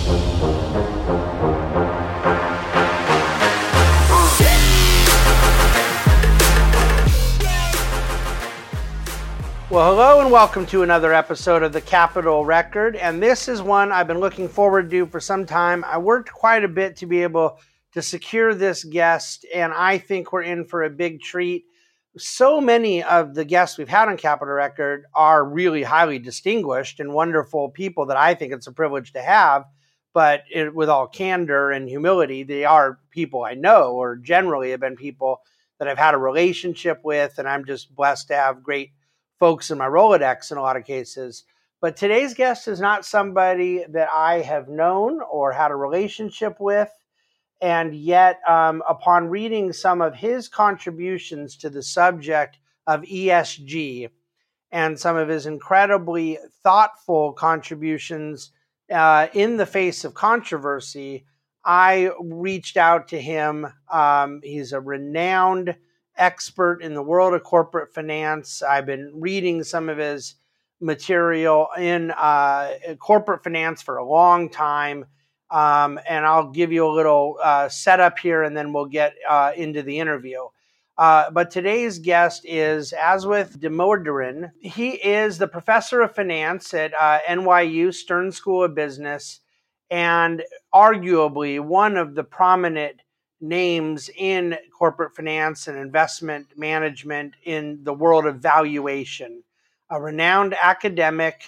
Well, hello and welcome to another episode of the Capitol Record, and this is one I've been looking forward to for some time. I worked quite a bit to be able to secure this guest, and I think we're in for a big treat. So many of the guests we've had on Capitol Record are really highly distinguished and wonderful people that I think it's a privilege to have, but with all candor and humility, they are people I know, or generally have been people that I've had a relationship with, and I'm just blessed to have great folks in my Rolodex in a lot of cases. But today's guest is not somebody that I have known or had a relationship with. And yet, upon reading some of his contributions to the subject of ESG and some of his incredibly thoughtful contributions in the face of controversy, I reached out to him. He's a renowned expert in the world of corporate finance. I've been reading some of his material in corporate finance for a long time. And I'll give you a little setup here, and then we'll get into the interview. But today's guest is Aswath Damodaran. He is the professor of finance at NYU Stern School of Business, and arguably one of the prominent names in corporate finance and investment management in the world of valuation. A renowned academic,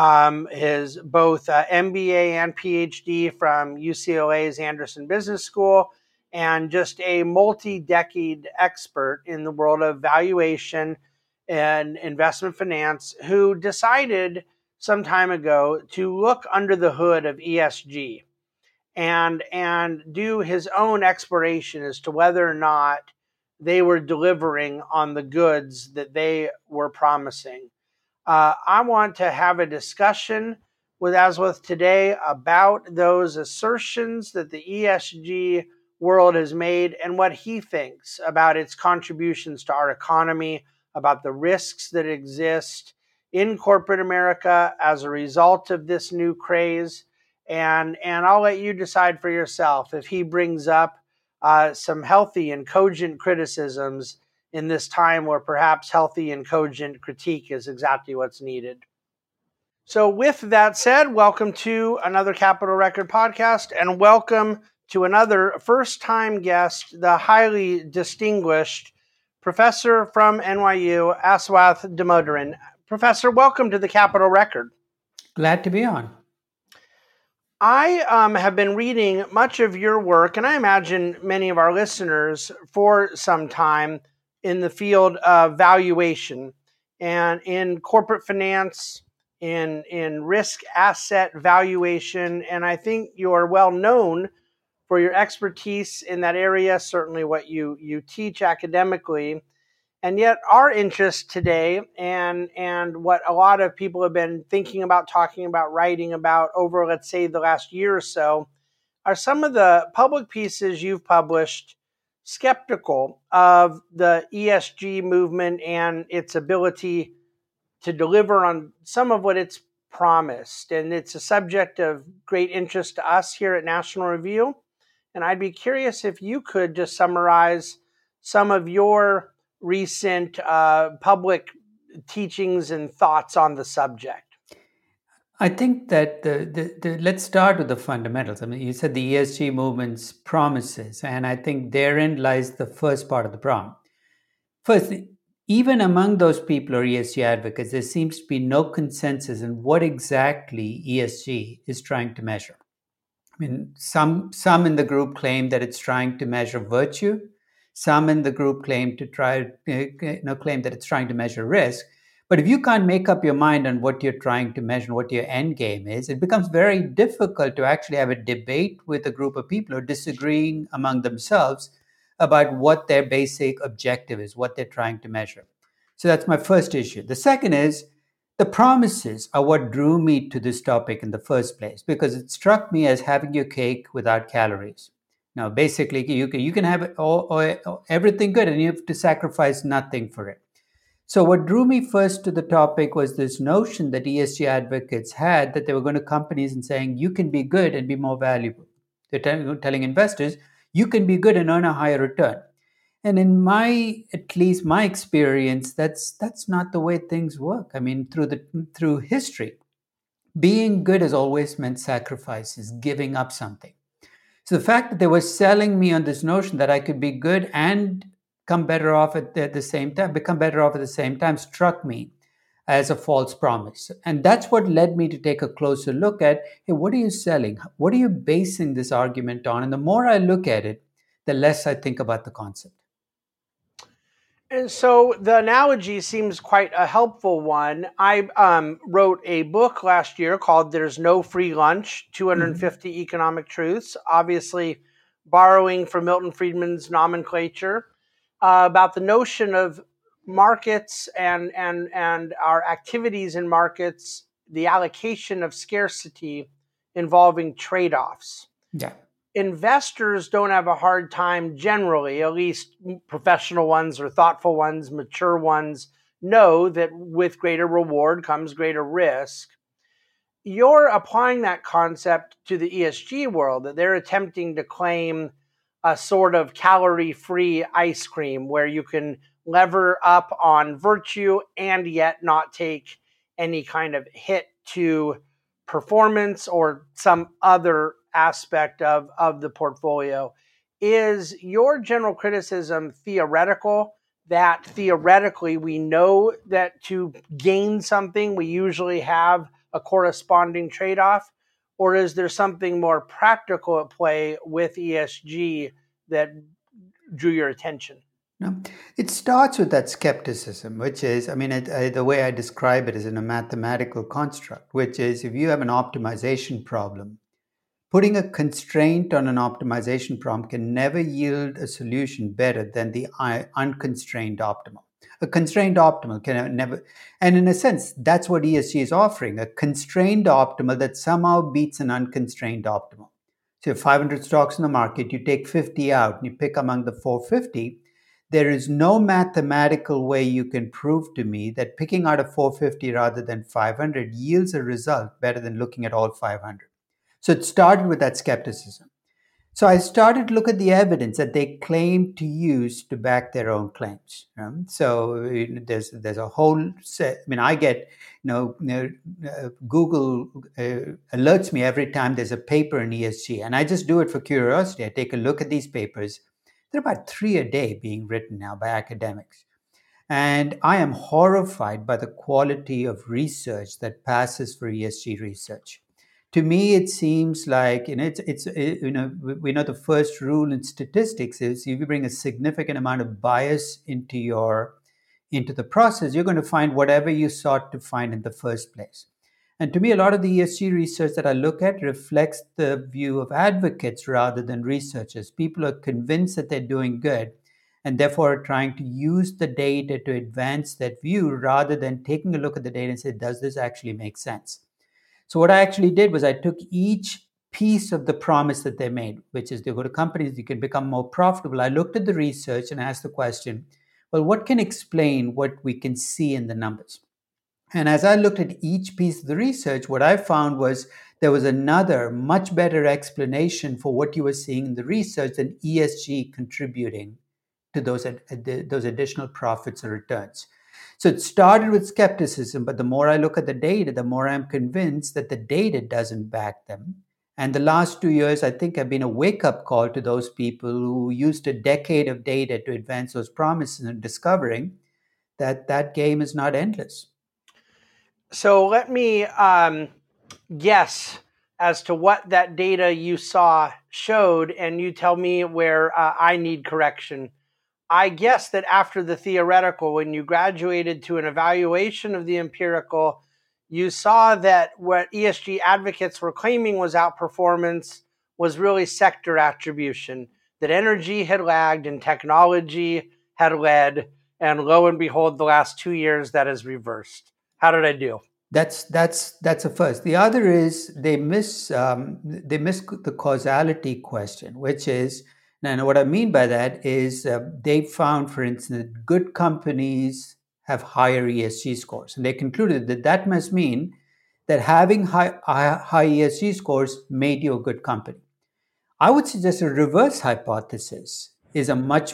his both MBA and PhD from UCLA's Anderson Business School, and just a multi-decade expert in the world of valuation and investment finance, who decided some time ago to look under the hood of ESG and do his own exploration as to whether or not they were delivering on the goods that they were promising. I want to have a discussion with Aswath today about those assertions that the ESG world has made and what he thinks about its contributions to our economy, about the risks that exist in corporate America as a result of this new craze. And I'll let you decide for yourself if he brings up some healthy and cogent criticisms in this time where perhaps healthy and cogent critique is exactly what's needed. So with that said, welcome to another Capitol Record podcast, and welcome to another first-time guest, the highly distinguished professor from NYU, Aswath Damodaran. Professor, welcome to the Capitol Record. Glad to be on. I have been reading much of your work, and I imagine many of our listeners, for some time in the field of valuation and in corporate finance, in risk asset valuation. And I think you're well known for your expertise in that area, certainly what you teach academically. And yet our interest today and what a lot of people have been thinking about, talking about, writing about over, let's say, the last year or so, are some of the public pieces you've published skeptical of the ESG movement and its ability to deliver on some of what it's promised. And it's a subject of great interest to us here at National Review. And I'd be curious if you could just summarize some of your recent public teachings and thoughts on the subject. I think that let's start with the fundamentals. I mean, you said the ESG movement's promises, and I think therein lies the first part of the problem. First, even among those people who are ESG advocates, there seems to be no consensus in what exactly ESG is trying to measure. I mean, some in the group claim that it's trying to measure virtue. Some in the group claim that it's trying to measure risk. But if you can't make up your mind on what you're trying to measure, what your end game is, it becomes very difficult to actually have a debate with a group of people who are disagreeing among themselves about what their basic objective is, what they're trying to measure. So that's my first issue. The second is the promises are what drew me to this topic in the first place, because it struck me as having your cake without calories. Now, basically, you can have everything good and you have to sacrifice nothing for it. So, what drew me first to the topic was this notion that ESG advocates had that they were going to companies and saying, you can be good and be more valuable. They're telling investors, you can be good and earn a higher return. And in at least my experience, that's not the way things work. I mean, through history, being good has always meant sacrifices, giving up something. So the fact that they were selling me on this notion that I could be good and come better off at the same time, become better off at the same time, struck me as a false promise. And that's what led me to take a closer look at, hey, what are you selling? What are you basing this argument on? And the more I look at it, the less I think about the concept. And so the analogy seems quite a helpful one. I wrote a book last year called There's No Free Lunch, 250 Economic Truths, obviously borrowing from Milton Friedman's nomenclature, about the notion of markets and our activities in markets, the allocation of scarcity involving trade-offs. Yeah. Investors don't have a hard time generally, at least professional ones or thoughtful ones, mature ones, know that with greater reward comes greater risk. You're applying that concept to the ESG world, that they're attempting to claim a sort of calorie-free ice cream where you can lever up on virtue and yet not take any kind of hit to performance or some other aspect of the portfolio. Is your general criticism theoretical, that theoretically we know that to gain something we usually have a corresponding trade-off, or is there something more practical at play with ESG that drew your attention? No, it starts with that skepticism, which is, I mean, the way I describe it is in a mathematical construct, which is if you have an optimization problem, putting a constraint on an optimization problem can never yield a solution better than the unconstrained optimal. A constrained optimal can never, and in a sense, that's what ESG is offering, a constrained optimal that somehow beats an unconstrained optimal. So you have 500 stocks in the market, you take 50 out, and you pick among the 450. There is no mathematical way you can prove to me that picking out a 450 rather than 500 yields a result better than looking at all 500. So it started with that skepticism. So I started to look at the evidence that they claim to use to back their own claims. So there's a whole set. I mean, I get Google alerts me every time there's a paper in ESG, and I just do it for curiosity. I take a look at these papers. There are about 3 a day being written now by academics. And I am horrified by the quality of research that passes for ESG research. To me, it seems like we know the first rule in statistics is if you bring a significant amount of bias into the process, you're going to find whatever you sought to find in the first place. And to me, a lot of the ESG research that I look at reflects the view of advocates rather than researchers. People are convinced that they're doing good and therefore are trying to use the data to advance that view rather than taking a look at the data and say, does this actually make sense? So what I actually did was I took each piece of the promise that they made, which is they go to companies, you can become more profitable. I looked at the research and asked the question, well, what can explain what we can see in the numbers? And as I looked at each piece of the research, what I found was there was another much better explanation for what you were seeing in the research than ESG contributing to those additional profits or returns. So it started with skepticism, but the more I look at the data, the more I'm convinced that the data doesn't back them. And the last 2 years, I think, have been a wake-up call to those people who used a decade of data to advance those promises and discovering that that game is not endless. So let me guess as to what that data you saw showed, and you tell me where I need correction. I guess that after the theoretical, when you graduated to an evaluation of the empirical, you saw that what ESG advocates were claiming was outperformance was really sector attribution, that energy had lagged and technology had led, and lo and behold, the last 2 years that has reversed. How did I do? That's a first. The other is they miss the causality question, which is, and what I mean by that is they found, for instance, good companies have higher ESG scores. And they concluded that that must mean that having high ESG scores made you a good company. I would suggest a reverse hypothesis is a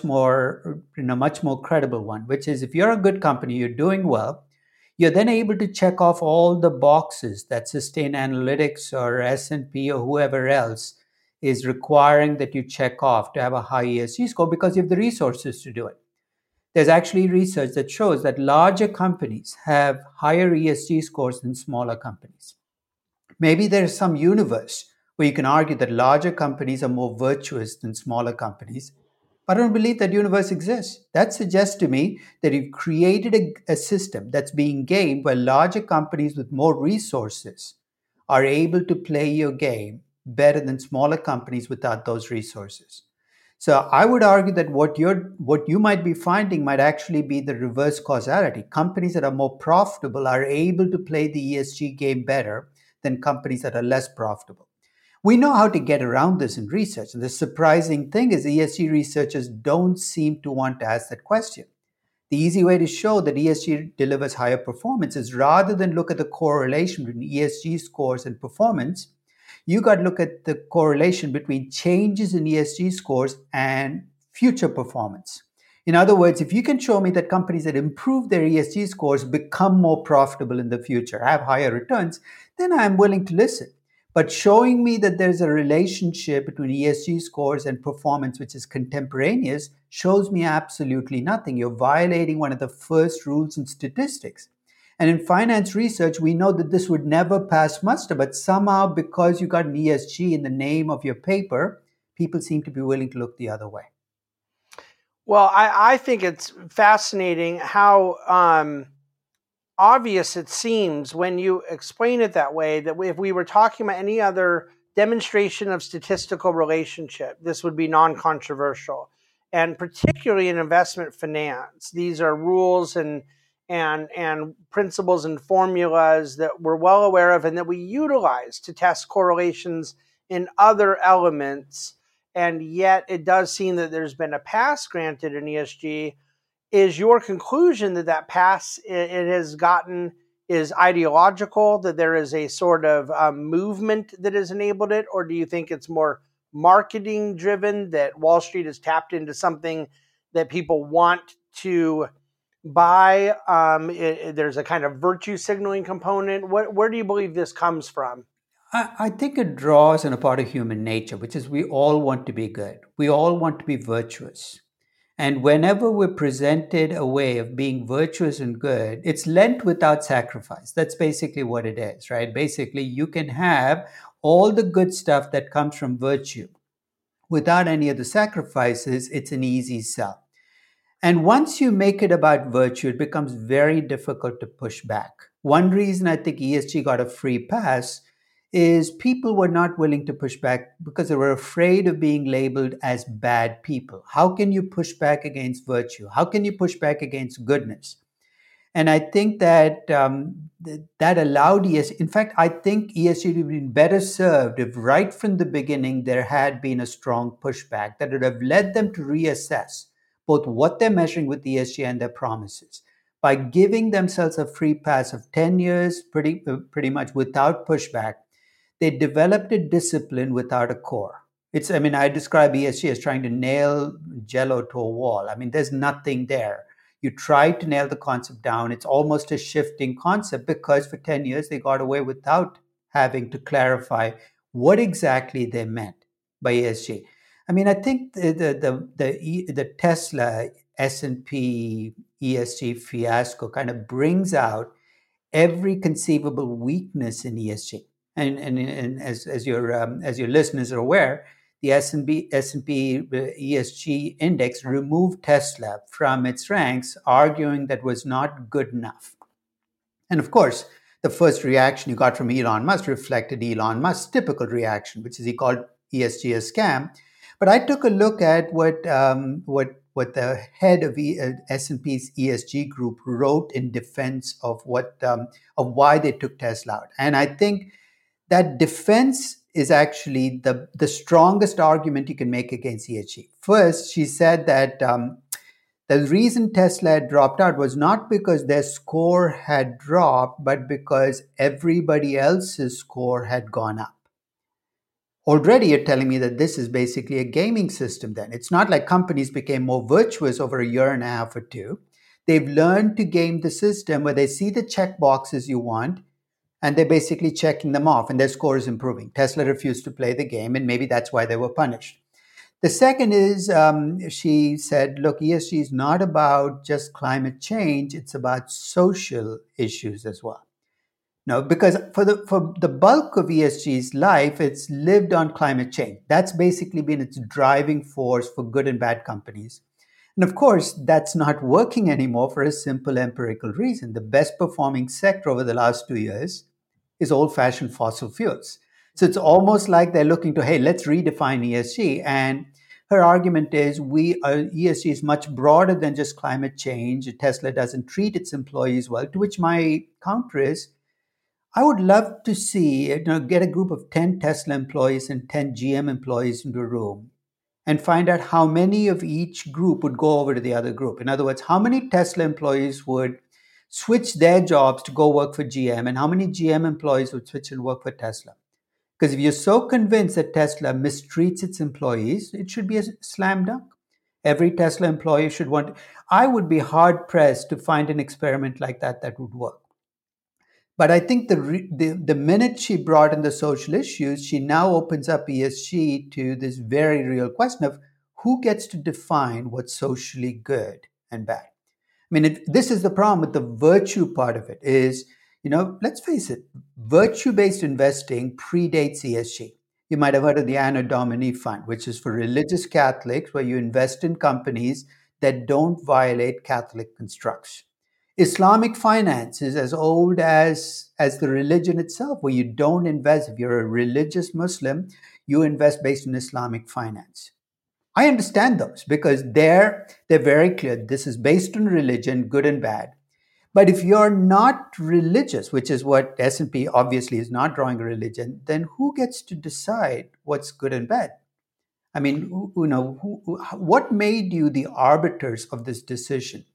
much more credible one, which is if you're a good company, you're doing well, you're then able to check off all the boxes that Sustainalytics or S&P or whoever else is requiring that you check off to have a high ESG score because you have the resources to do it. There's actually research that shows that larger companies have higher ESG scores than smaller companies. Maybe there's some universe where you can argue that larger companies are more virtuous than smaller companies. But I don't believe that universe exists. That suggests to me that you've created a system that's being gamed where larger companies with more resources are able to play your game better than smaller companies without those resources. So I would argue that what you might be finding might actually be the reverse causality. Companies that are more profitable are able to play the ESG game better than companies that are less profitable. We know how to get around this in research. And the surprising thing is ESG researchers don't seem to want to ask that question. The easy way to show that ESG delivers higher performance is rather than look at the correlation between ESG scores and performance, you got to look at the correlation between changes in ESG scores and future performance. In other words, if you can show me that companies that improve their ESG scores become more profitable in the future, have higher returns, then I'm willing to listen. But showing me that there's a relationship between ESG scores and performance, which is contemporaneous, shows me absolutely nothing. You're violating one of the first rules in statistics. And in finance research, we know that this would never pass muster, but somehow because you got an ESG in the name of your paper, people seem to be willing to look the other way. Well, I think it's fascinating how obvious it seems when you explain it that way, that if we were talking about any other demonstration of statistical relationship, this would be non-controversial. And particularly in investment finance, these are rules and principles and formulas that we're well aware of and that we utilize to test correlations in other elements. And yet it does seem that there's been a pass granted in ESG. Is your conclusion that that pass it has gotten is ideological, that there is a sort of movement that has enabled it, or do you think it's more marketing driven, that Wall Street has tapped into something that people want to buy? There's a kind of virtue signaling component. Where do you believe this comes from? I think it draws on a part of human nature, which is we all want to be good. We all want to be virtuous. And whenever we're presented a way of being virtuous and good, it's Lent without sacrifice. That's basically what it is, right? Basically, you can have all the good stuff that comes from virtue without any of the sacrifices. It's an easy sell. And once you make it about virtue, it becomes very difficult to push back. One reason I think ESG got a free pass is people were not willing to push back because they were afraid of being labeled as bad people. How can you push back against virtue? How can you push back against goodness? And I think that that allowed ESG. In fact, I think ESG would have been better served if right from the beginning there had been a strong pushback that would have led them to reassess both what they're measuring with ESG and their promises. By giving themselves a free pass of 10 years, pretty much without pushback, they developed a discipline without a core. I describe ESG as trying to nail Jello to a wall. There's nothing there. You try to nail the concept down. It's almost a shifting concept because for 10 years they got away without having to clarify what exactly they meant by ESG. I think the Tesla S&P ESG fiasco kind of brings out every conceivable weakness in ESG. And as your listeners are aware, the S&P ESG index removed Tesla from its ranks, arguing that was not good enough. And of course, the first reaction you got from Elon Musk reflected Elon Musk's typical reaction, which is he called ESG a scam. But I took a look at what the head of S&P's ESG group wrote in defense of why they took Tesla out, and I think that defense is actually the strongest argument you can make against ESG. First, she said that The reason Tesla had dropped out was not because their score had dropped, but because everybody else's score had gone up. Already you're telling me that this is basically a gaming system then. It's not like companies became more virtuous over a year and a half or two. They've learned to game the system where they see the check boxes you want and they're basically checking them off and their score is improving. Tesla refused to play the game and maybe that's why they were punished. The second is she said, look, ESG is not about just climate change, it's about social issues as well. No, because for the bulk of ESG's life, it's lived on climate change. That's basically been its driving force for good and bad companies. And of course, that's not working anymore for a simple empirical reason. The best performing sector over the last 2 years is old fashioned fossil fuels. So it's almost like they're looking to, hey, let's redefine ESG. And her argument is ESG is much broader than just climate change. Tesla doesn't treat its employees well, to which my counter is, I would love to see, get a group of 10 Tesla employees and 10 GM employees into a room and find out how many of each group would go over to the other group. In other words, how many Tesla employees would switch their jobs to go work for GM and how many GM employees would switch and work for Tesla. Because if you're so convinced that Tesla mistreats its employees, it should be a slam dunk. Every Tesla employee should want. I would be hard pressed to find an experiment like that would work. But I think the minute she brought in the social issues, she now opens up ESG to this very real question of who gets to define what's socially good and bad. I mean, this is the problem with the virtue part of it is, let's face it, virtue-based investing predates ESG. You might have heard of the Anno Domini Fund, which is for religious Catholics, where you invest in companies that don't violate Catholic constructs. Islamic finance is as old as the religion itself, where you don't invest. If you're a religious Muslim, you invest based on Islamic finance. I understand those because they're very clear. This is based on religion, good and bad. But if you're not religious, which is what S&P obviously is not drawing a religion, then who gets to decide what's good and bad? I mean, what made you the arbiters of this decision?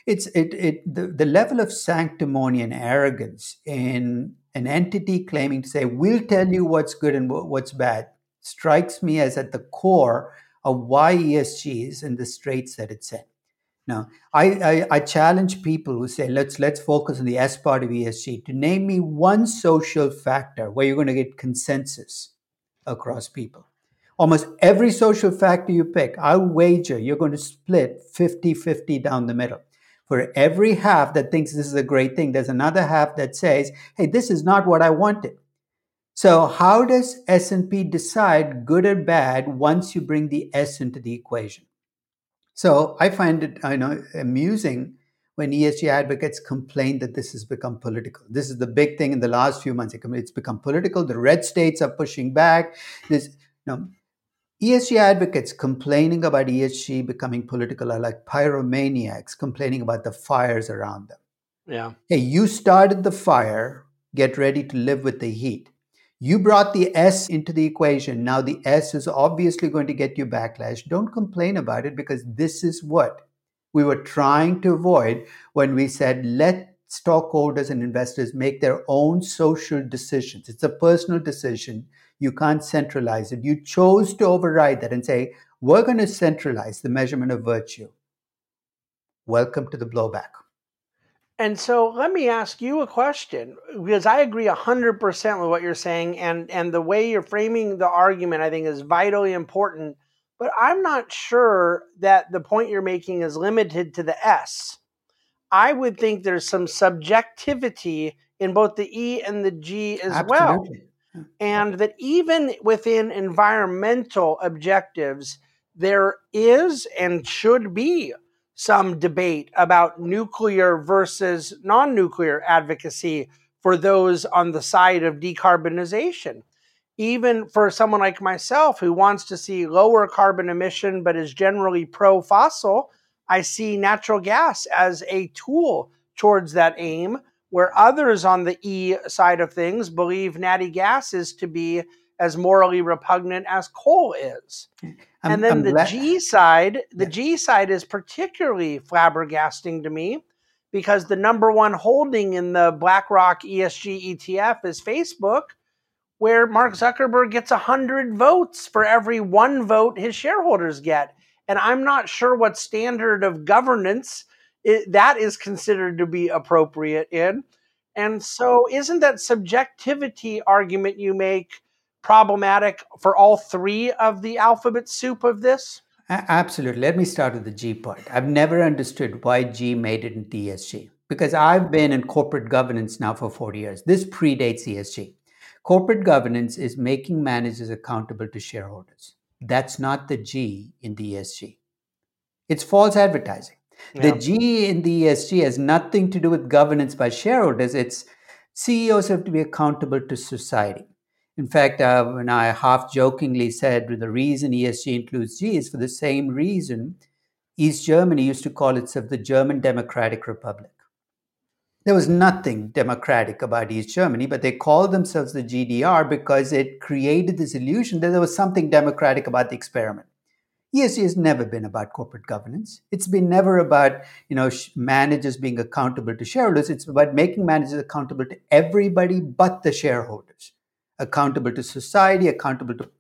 The level of sanctimony and arrogance in an entity claiming to say, we'll tell you what's good and what's bad, strikes me as at the core of why ESG is in the straits that it's in. Now, I challenge people who say, let's focus on the S part of ESG to name me one social factor where you're going to get consensus across people. Almost every social factor you pick, I'll wager you're going to split 50-50 down the middle. For every half that thinks this is a great thing, there's another half that says, hey, this is not what I wanted. So how does S&P decide good or bad once you bring the S into the equation? So I find it amusing when ESG advocates complain that this has become political. This is the big thing in the last few months. It's become political. The red states are pushing back. ESG advocates complaining about ESG becoming political are like pyromaniacs complaining about the fires around them. Yeah. Hey, you started the fire. Get ready to live with the heat. You brought the S into the equation. Now the S is obviously going to get you backlash. Don't complain about it because this is what we were trying to avoid when we said, let stockholders and investors make their own social decisions. It's a personal decision. You can't centralize it. You chose to override that and say, we're going to centralize the measurement of virtue. Welcome to the blowback. And so let me ask you a question, because I agree 100% with what you're saying, and the way you're framing the argument, I think, is vitally important. But I'm not sure that the point you're making is limited to the S. I would think there's some subjectivity in both the E and the G as well. And that even within environmental objectives, there is and should be some debate about nuclear versus non-nuclear advocacy for those on the side of decarbonization. Even for someone like myself who wants to see lower carbon emission but is generally pro-fossil, I see natural gas as a tool towards that aim, where others on the E side of things believe natty gas is to be as morally repugnant as coal is. And then I'm the glad. G side, the Yeah. G side is particularly flabbergasting to me because the number one holding in the BlackRock ESG ETF is Facebook, where Mark Zuckerberg gets 100 votes for every one vote his shareholders get. And I'm not sure what standard of governance that is considered to be appropriate in. And so, isn't that subjectivity argument you make problematic for all three of the alphabet soup of this? Absolutely. Let me start with the G part. I've never understood why G made it into ESG because I've been in corporate governance now for 40 years. This predates ESG. Corporate governance is making managers accountable to shareholders. That's not the G in the ESG. It's false advertising. The Yeah. G in the ESG has nothing to do with governance by shareholders. It's CEOs have to be accountable to society. In fact, when I half jokingly said the reason ESG includes G is for the same reason East Germany used to call itself the German Democratic Republic. There was nothing democratic about East Germany, but they called themselves the GDR because it created this illusion that there was something democratic about the experiment. ESG has never been about corporate governance. It's been never about managers being accountable to shareholders. It's about making managers accountable to everybody but the shareholders, accountable to society, accountable to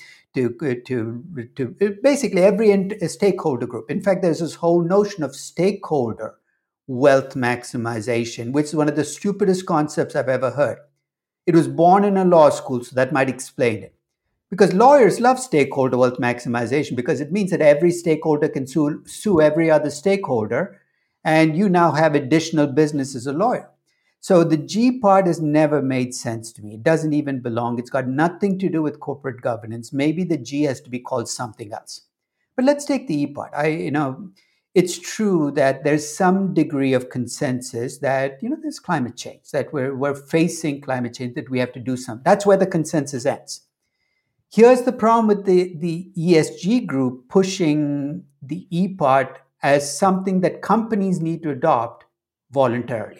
basically every stakeholder group. In fact, there's this whole notion of stakeholder wealth maximization, which is one of the stupidest concepts I've ever heard. It was born in a law school, so that might explain it. Because lawyers love stakeholder wealth maximization because it means that every stakeholder can sue every other stakeholder, and you now have additional business as a lawyer. So the G part has never made sense to me. It doesn't even belong. It's got nothing to do with corporate governance. Maybe the G has to be called something else. But let's take the E part. It's true that there's some degree of consensus that there's climate change, that we're facing climate change, that we have to do something. That's where the consensus ends. Here's the problem with the ESG group pushing the E part as something that companies need to adopt voluntarily,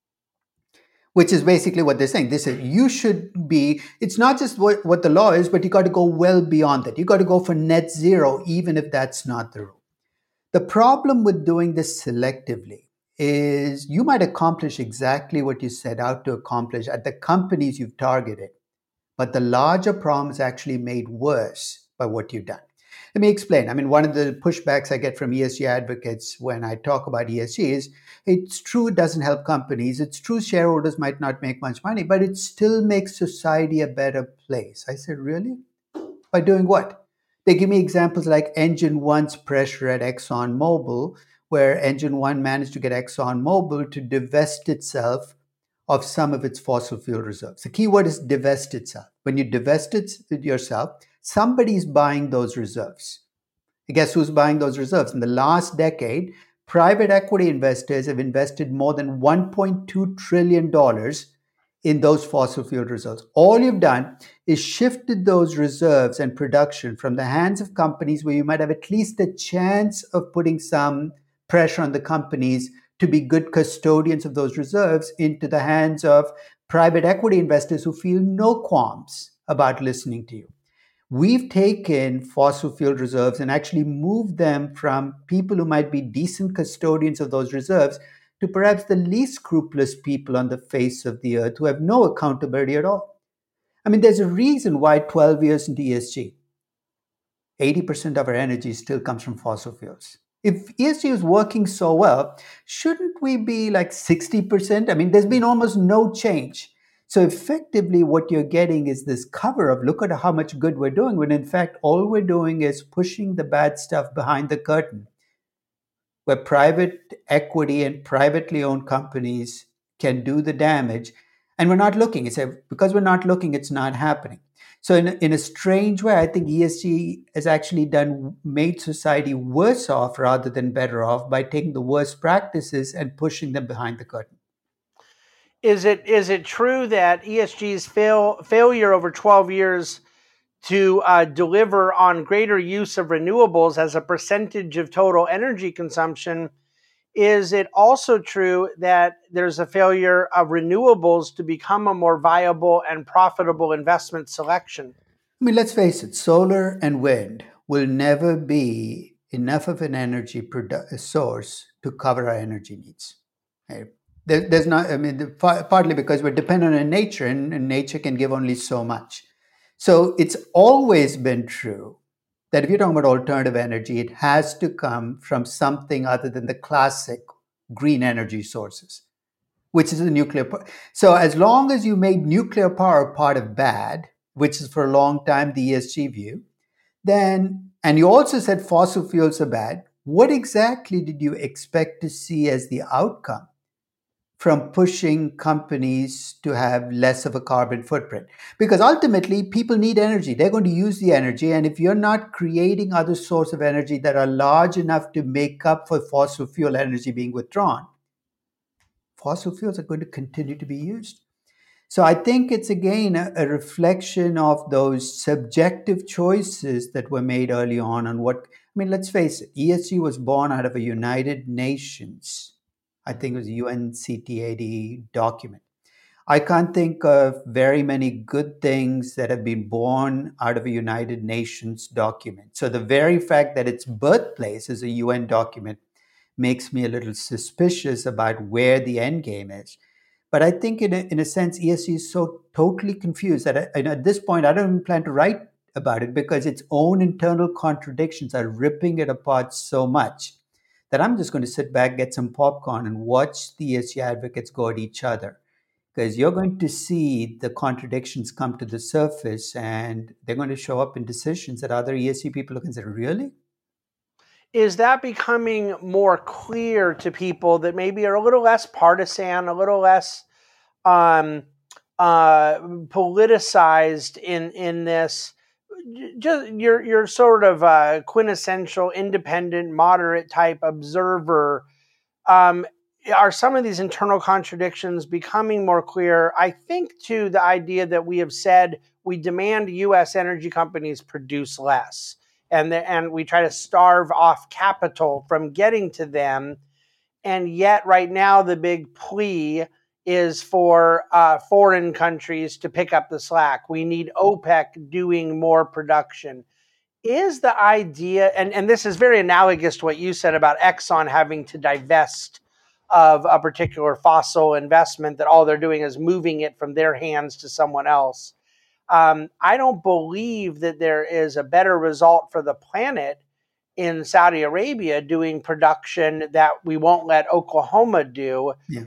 which is basically what they're saying. They say you should be, it's not just what the law is, but you got to go well beyond that. You got to go for net zero, even if that's not the rule. The problem with doing this selectively is you might accomplish exactly what you set out to accomplish at the companies you've targeted, but the larger problem is actually made worse by what you've done. Let me explain. I mean, one of the pushbacks I get from ESG advocates when I talk about ESG is it's true it doesn't help companies. It's true shareholders might not make much money, but it still makes society a better place. I said, really? By doing what? They give me examples like Engine One's pressure at ExxonMobil, where Engine One managed to get ExxonMobil to divest itself of some of its fossil fuel reserves. The key word is divest itself. When you divest it yourself, somebody's buying those reserves. And guess who's buying those reserves? In the last decade, private equity investors have invested more than $1.2 trillion in those fossil fuel reserves. All you've done is shifted those reserves and production from the hands of companies where you might have at least a chance of putting some pressure on the companies to be good custodians of those reserves into the hands of private equity investors who feel no qualms about listening to you. We've taken fossil fuel reserves and actually moved them from people who might be decent custodians of those reserves to perhaps the least scrupulous people on the face of the earth who have no accountability at all. I mean, there's a reason why 12 years into ESG, 80% of our energy still comes from fossil fuels. If ESG is working so well, shouldn't we be like 60%? I mean, there's been almost no change. So effectively, what you're getting is this cover of look at how much good we're doing, when in fact, all we're doing is pushing the bad stuff behind the curtain, where private equity and privately owned companies can do the damage. And we're not looking. It's because we're not looking, it's not happening. So in a strange way, I think ESG has actually made society worse off rather than better off by taking the worst practices and pushing them behind the curtain. Is it true that ESG's failure over 12 years to deliver on greater use of renewables as a percentage of total energy consumption is it also true that there's a failure of renewables to become a more viable and profitable investment selection? I mean, let's face it, solar and wind will never be enough of an energy source to cover our energy needs. Right? There's not, I mean, partly because we're dependent on nature, and nature can give only so much. So it's always been true that if you're talking about alternative energy, it has to come from something other than the classic green energy sources, which is the nuclear power. So as long as you made nuclear power part of bad, which is for a long time the ESG view, then, and you also said fossil fuels are bad, what exactly did you expect to see as the outcome from pushing companies to have less of a carbon footprint? Because ultimately, people need energy. They're going to use the energy. And if you're not creating other sources of energy that are large enough to make up for fossil fuel energy being withdrawn, fossil fuels are going to continue to be used. So I think it's again a reflection of those subjective choices that were made early on what, I mean, let's face it, ESG was born out of a United Nations, I think it was UNCTAD document. I can't think of very many good things that have been born out of a United Nations document. So the very fact that its birthplace is a UN document makes me a little suspicious about where the end game is. But I think, in a sense, ESG is so totally confused that and at this point, I don't even plan to write about it because its own internal contradictions are ripping it apart so much that I'm just going to sit back, get some popcorn, and watch the ESG advocates go at each other. Because you're going to see the contradictions come to the surface and they're going to show up in decisions that other ESG people are considering. Really? Is that becoming more clear to people that maybe are a little less partisan, a little less um, politicized in this? Just your sort of quintessential independent, moderate type observer. Um, are some of these internal contradictions becoming more clear? I think too the idea that we have said we demand U.S. energy companies produce less, and we try to starve off capital from getting to them, and yet right now the big plea is for foreign countries to pick up the slack. We need OPEC doing more production. Is the idea, and this is very analogous to what you said about Exxon having to divest of a particular fossil investment, that all they're doing is moving it from their hands to someone else. I don't believe that there is a better result for the planet in Saudi Arabia doing production that we won't let Oklahoma do. Yeah.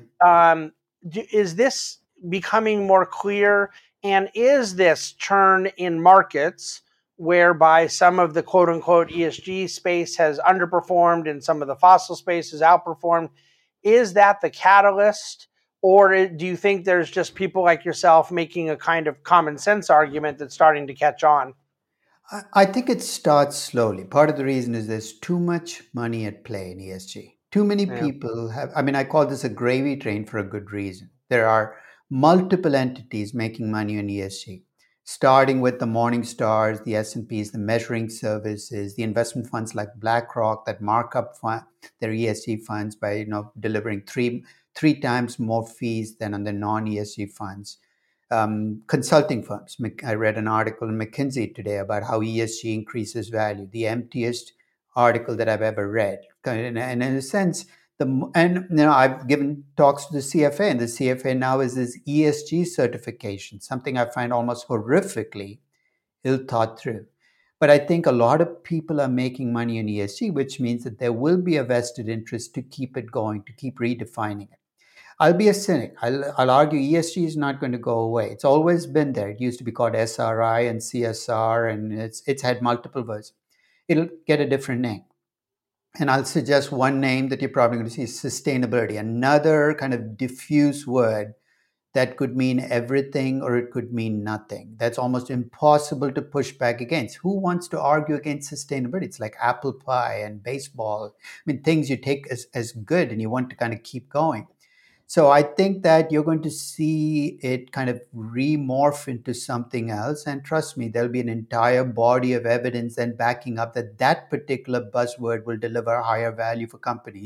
Is this becoming more clear? And is this churn in markets whereby some of the quote unquote ESG space has underperformed and some of the fossil space has outperformed? Is that the catalyst? Or do you think there's just people like yourself making a kind of common sense argument that's starting to catch on? I think it starts slowly. Part of the reason is there's too much money at play in ESG. Too many Yeah. people have, I mean, I call this a gravy train for a good reason. There are multiple entities making money in ESG, starting with the Morningstars, the S&Ps, the measuring services, the investment funds like BlackRock that mark up their ESG funds by, delivering three times more fees than on the non-ESG funds. Consulting firms. I read an article in McKinsey today about how ESG increases value. The emptiest article that I've ever read. And in a sense, I've given talks to the CFA, and the CFA now is this ESG certification, something I find almost horrifically ill thought through. But I think a lot of people are making money in ESG, which means that there will be a vested interest to keep it going, to keep redefining it. I'll be a cynic. I'll argue ESG is not going to go away. It's always been there. It used to be called SRI and CSR, and it's had multiple versions. It'll get a different name. And I'll suggest one name that you're probably going to see is sustainability, another kind of diffuse word that could mean everything or it could mean nothing. That's almost impossible to push back against. Who wants to argue against sustainability? It's like apple pie and baseball. I mean, things you take as good and you want to kind of keep going. So I think that you're going to see it kind of remorph into something else. And trust me, there'll be an entire body of evidence and backing up that that particular buzzword will deliver higher value for companies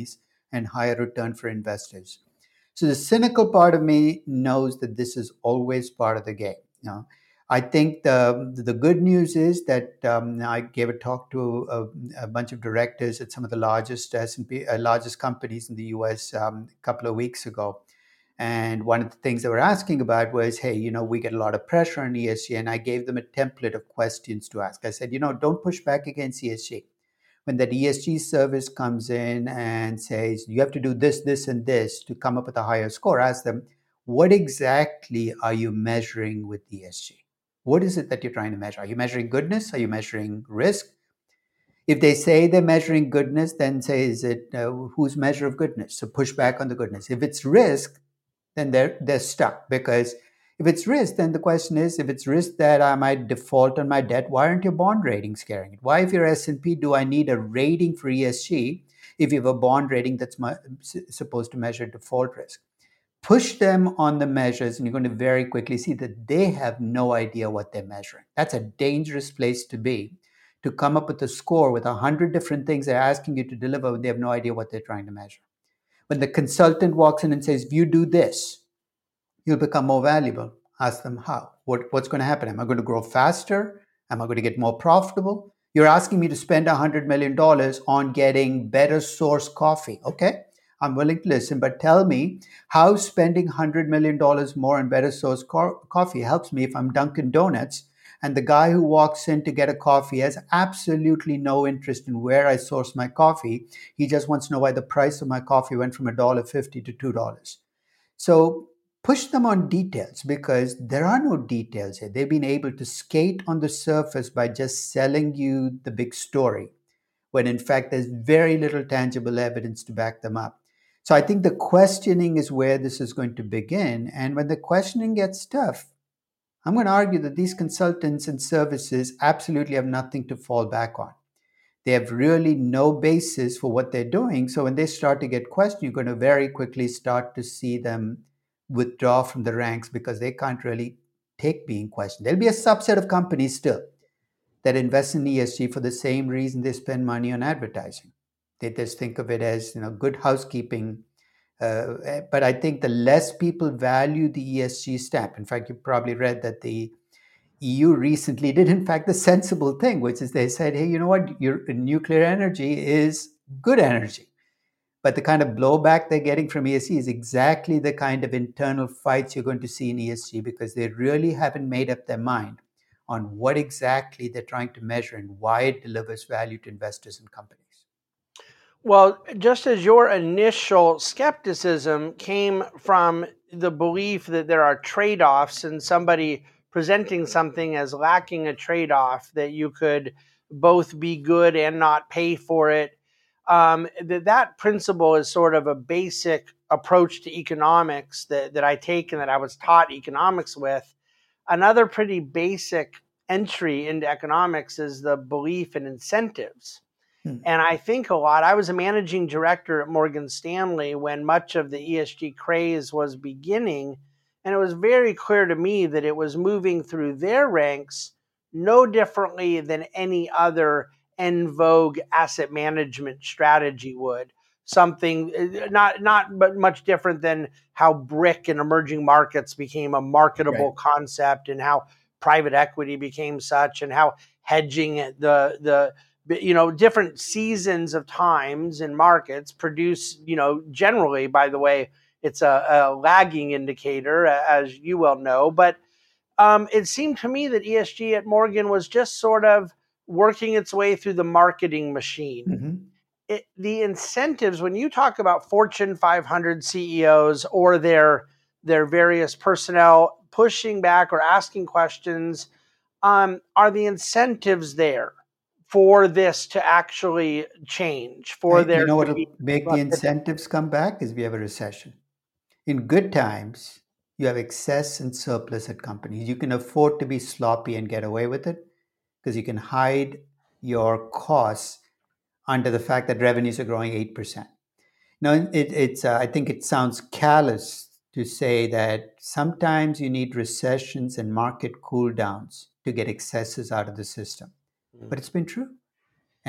and higher return for investors. So the cynical part of me knows that this is always part of the game. You know, I think the good news is that I gave a talk to a bunch of directors at some of the largest S&P largest companies in the U.S. A couple of weeks ago, and one of the things they were asking about was, hey, we get a lot of pressure on ESG, and I gave them a template of questions to ask. I said, don't push back against ESG. When that ESG service comes in and says, you have to do this, this, and this to come up with a higher score, ask them, what exactly are you measuring with ESG? What is it that you're trying to measure? Are you measuring goodness? Are you measuring risk? If they say they're measuring goodness, then say, is it whose measure of goodness? So push back on the goodness. If it's risk, then they're stuck, because if it's risk, then the question is, if it's risk that I might default on my debt, why aren't your bond ratings carrying it? Why, if you're S&P, do I need a rating for ESG if you have a bond rating that's supposed to measure default risk? Push them on the measures, and you're going to very quickly see that they have no idea what they're measuring. That's a dangerous place to be, to come up with a score with 100 different things they're asking you to deliver when they have no idea what they're trying to measure. When the consultant walks in and says, if you do this, you'll become more valuable. Ask them how. What's going to happen? Am I going to grow faster? Am I going to get more profitable? You're asking me to spend $100 million on getting better source coffee. Okay, I'm willing to listen, but tell me how spending $100 million more on better source coffee helps me if I'm Dunkin' Donuts and the guy who walks in to get a coffee has absolutely no interest in where I source my coffee. He just wants to know why the price of my coffee went from $1.50 to $2. So push them on details, because there are no details here. They've been able to skate on the surface by just selling you the big story, when in fact there's very little tangible evidence to back them up. So I think the questioning is where this is going to begin. And when the questioning gets tough, I'm going to argue that these consultants and services absolutely have nothing to fall back on. They have really no basis for what they're doing. So when they start to get questioned, you're going to very quickly start to see them withdraw from the ranks, because they can't really take being questioned. There'll be a subset of companies still that invest in ESG for the same reason they spend money on advertising. They just think of it as good housekeeping. But I think the less people value the ESG stamp, in fact, you probably read that the EU recently did, in fact, the sensible thing, which is they said, hey, you know what? Your nuclear energy is good energy. But the kind of blowback they're getting from ESG is exactly the kind of internal fights you're going to see in ESG, because they really haven't made up their mind on what exactly they're trying to measure and why it delivers value to investors and companies. Well, just as your initial skepticism came from the belief that there are trade offs, and somebody presenting something as lacking a trade off, that you could both be good and not pay for it, that principle is sort of a basic approach to economics that I take and that I was taught economics with. Another pretty basic entry into economics is the belief in incentives. And I think a lot. I was a managing director at Morgan Stanley when much of the ESG craze was beginning. And it was very clear to me that it was moving through their ranks no differently than any other en vogue asset management strategy would. Something not but much different than how BRIC in emerging markets became a marketable concept, and how private equity became such, and how hedging the different seasons of times and markets produce, generally, by the way, it's a lagging indicator, as you well know. But it seemed to me that ESG at Morgan was just sort of working its way through the marketing machine. Mm-hmm. The incentives, when you talk about Fortune 500 CEOs or their various personnel pushing back or asking questions, are the incentives there for this to actually change, for there You know to what will be make a the pivot? incentives come back is we have a recession. In good times, you have excess and surplus at companies. You can afford to be sloppy and get away with it, because you can hide your costs under the fact that revenues are growing 8%. Now, I think it sounds callous to say that sometimes you need recessions and market cool downs to get excesses out of the system. But it's been true.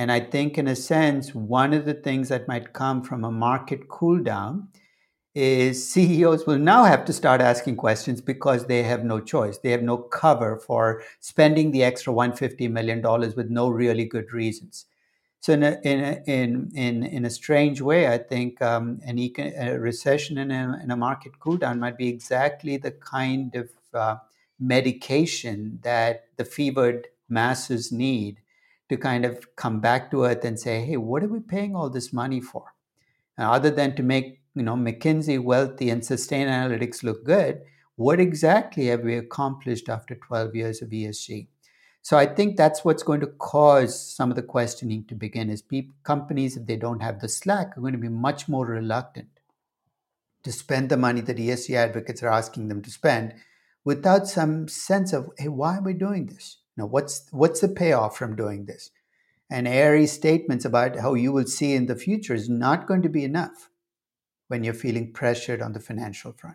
And I think, in a sense, one of the things that might come from a market cool down is CEOs will now have to start asking questions because they have no choice. They have no cover for spending the extra $150 million with no really good reasons. So in a strange way, I think a recession and a market cool down might be exactly the kind of medication that the fevered masses need to kind of come back to earth and say, hey, what are we paying all this money for? Other than to make McKinsey wealthy and Sustainalytics look good, what exactly have we accomplished after 12 years of ESG? So I think that's what's going to cause some of the questioning to begin. Is companies, if they don't have the slack, are going to be much more reluctant to spend the money that ESG advocates are asking them to spend without some sense of, hey, why are we doing this? What's the payoff from doing this? And airy statements about how you will see in the future is not going to be enough when you're feeling pressured on the financial front.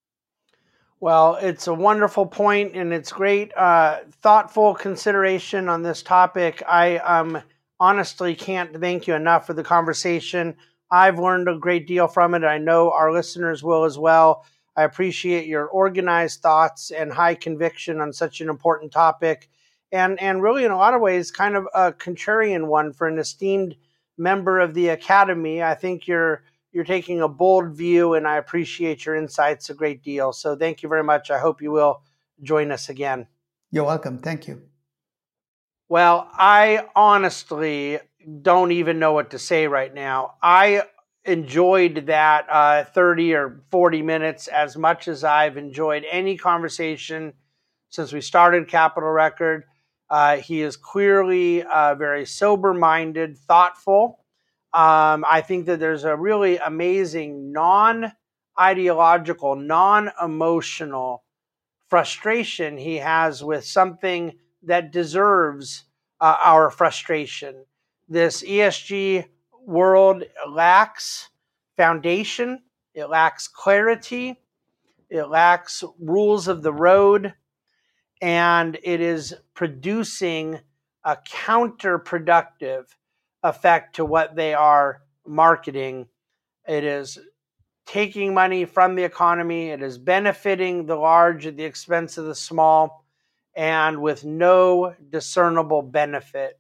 Well, it's a wonderful point, and it's great, thoughtful consideration on this topic. I honestly can't thank you enough for the conversation. I've learned a great deal from it. I know our listeners will as well. I appreciate your organized thoughts and high conviction on such an important topic, and really, in a lot of ways, kind of a contrarian one for an esteemed member of the Academy. I think you're taking a bold view, and I appreciate your insights a great deal. So thank you very much. I hope you will join us again. You're welcome. Thank you. Well, I honestly don't even know what to say right now. I enjoyed that 30 or 40 minutes as much as I've enjoyed any conversation since we started Capital Record. He is clearly very sober-minded, thoughtful. I think that there's a really amazing non-ideological, non-emotional frustration he has with something that deserves our frustration. This ESG world lacks foundation, it lacks clarity, it lacks rules of the road, and it is producing a counterproductive effect to what they are marketing. It is taking money from the economy. It is benefiting the large at the expense of the small, and with no discernible benefit.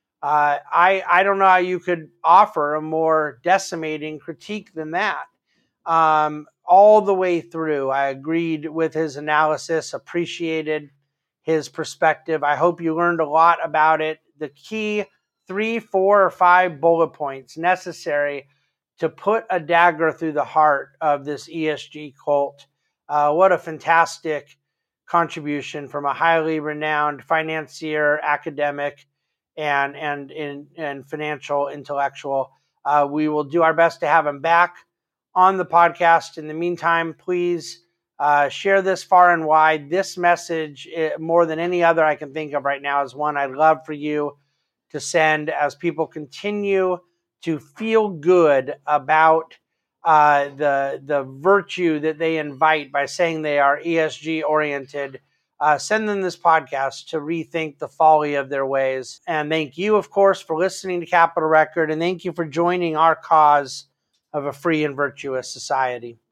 I don't know how you could offer a more decimating critique than that. All the way through, I agreed with his analysis, appreciated his perspective. I hope you learned a lot about it. The key 3, 4, or 5 bullet points necessary to put a dagger through the heart of this ESG cult. What a fantastic contribution from a highly renowned financier, academic, and financial intellectual. We will do our best to have him back on the podcast. In the meantime, please share this far and wide. This message, more than any other I can think of right now, is one I'd love for you to send as people continue to feel good about the virtue that they invite by saying they are ESG oriented. Send them this podcast to rethink the folly of their ways. And thank you, of course, for listening to Capital Record, and thank you for joining our cause of a free and virtuous society.